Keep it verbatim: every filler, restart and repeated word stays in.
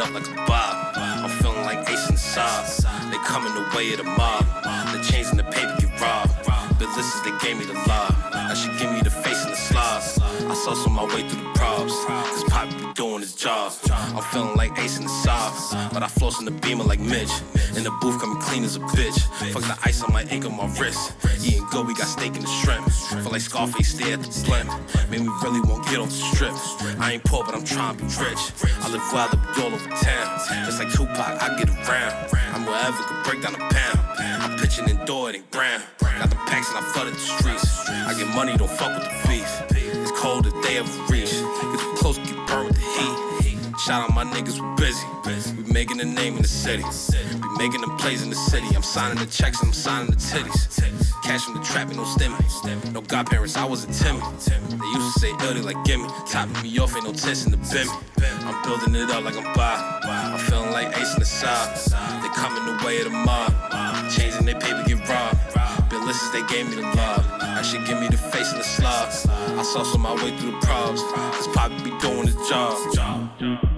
up like a bob. I'm feeling like Ace in the Saab. They coming the way of the mob. The chains and the paper get robbed. Businesses, they gave me the lob. Now she give me the face and the slobs. I sauce on my way through the props, cause Poppy be doing his job. I'm feeling like Ace in the Saab, but I floss in the beamer like Mitch. In the booth, coming clean as a bitch. Fuck the ice on my ink on my wrist. Eating good, we got steak in the shrimp. Feel like Scarface, stay at the slim. Made me really won't get off the strip. I ain't poor, but I'm trying to be rich. I live wild, I be all over town. Just like Tupac, I get around. I'm wherever could break down a pound. I'm pitching indoor, it ain't brown. Got the packs and I flooded the streets. I get money, don't fuck with the beef. It's cold as they ever reach. Get too close, get burned with the heat. Shout out my niggas, we busy. We making a name in the city. We making them plays in the city. I'm signing the checks and I'm signing the titties. Cash from the trap and no stimmy. No godparents, I wasn't timid. They used to say ill, they like gimme. Topping me off, ain't no test in the bimmy. I'm building it up like I'm Bob. I'm feeling like Ace in the Saab. They coming the way of the mob. Chains and they paper get robbed. Businesses, they gave me the lob. Now she give me the face and the slobs. I sauce on my way through the probs, cause Poppy be doing his job.